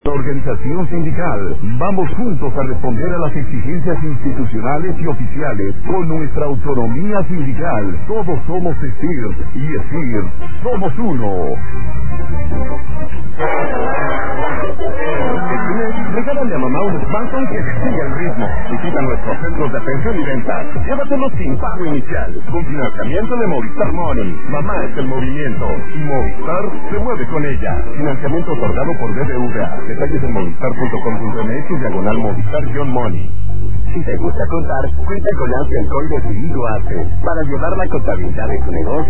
Organización sindical. Vamos juntos a responder a las exigencias institucionales y oficiales con nuestra autonomía sindical. Todos somos ESIR y ESIR somos uno. Regálale a mamá un smartphone que siga el ritmo. Visita nuestros centros de atención y venta. Llévatelo sin pago inicial. Con financiamiento de Movistar Money. Mamá es el movimiento. Y Movistar se mueve con ella. Financiamiento otorgado por BBVA. Detalles en movistar.com.mx/Movistar-Money. Si te gusta contar, cuenta con Ángel Coy de Decidido Hace para llevar la contabilidad de tu negocio